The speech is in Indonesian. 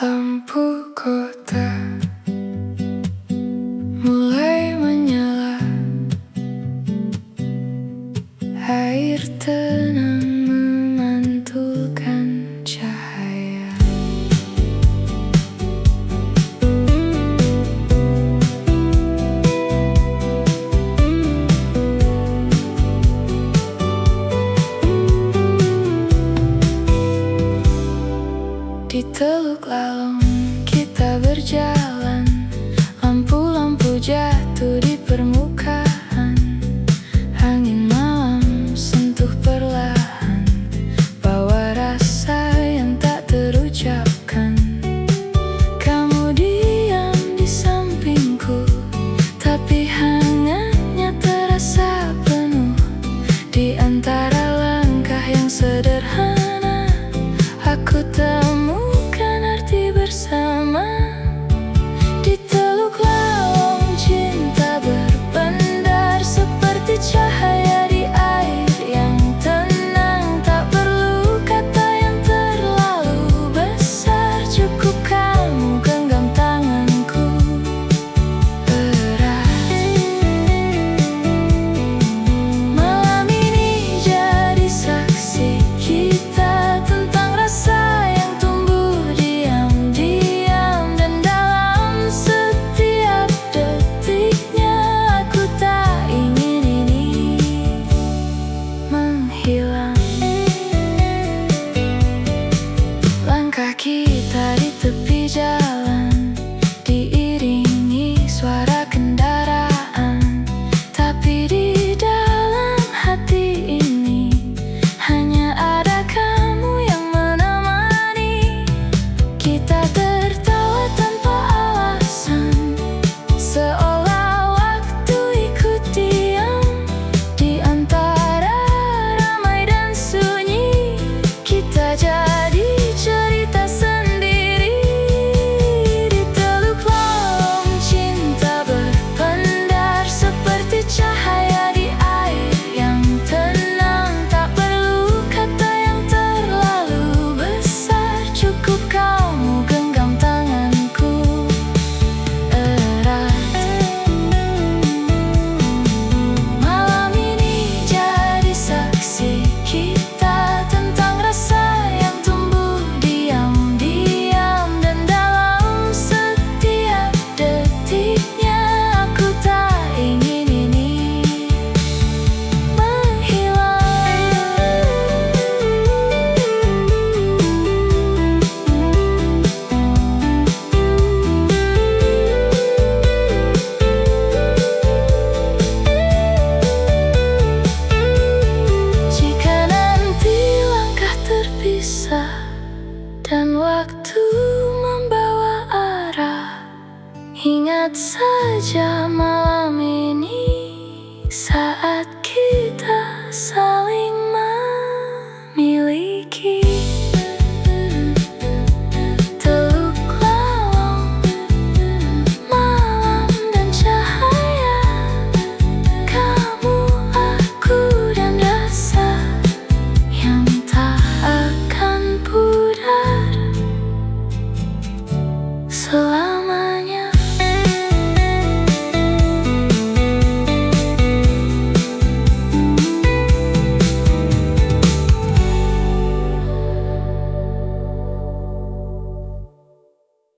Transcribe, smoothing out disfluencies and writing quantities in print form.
Lampu kota mulai menyala, air tenang memantulkan cahaya. Di Teluk Lalong kita berjalan, lampu-lampu jatuh di permukaan. Angin malam sentuh perlahan, bawa rasa yang tak terucapkan. Kamu diam di sampingku, tapi hangatnya terasa penuh. Di antara langkah yang sederhana, aku temukan arti bersama. Di Teluk Lalong cinta berpendar seperti cahaya di air yang tenang. Tak perlu kata yang terlalu besar, cukup kamu genggam tanganku erat. Malam ini jadi saksi kita tentang rasa yang tumbuh diam-diam, dan dalam setiap detiknya aku tak ingin ini menghilang. Langkah kita di tepi jalan diiringi suara kendaraan, tapi di dalam hati ini hanya ada kamu yang menemani. Kita tertawa tanpa alasan, seolah waktu ikut diam. Di antara ramai dan sunyi, kita jadi cerita sendiri. Di Teluk Lalong cinta berpendar seperti cahaya di air yang tenang. Tak perlu kata yang terlalu besar, cukup kamu genggam tanganku erat. Malam ini jadi saksi kita tentang rasa yang tumbuh diam-diam, dan dalam setiap detiknya aku tak ingin ini Jika nanti langkah terpisah dan waktu membawa arah, ingat saja malam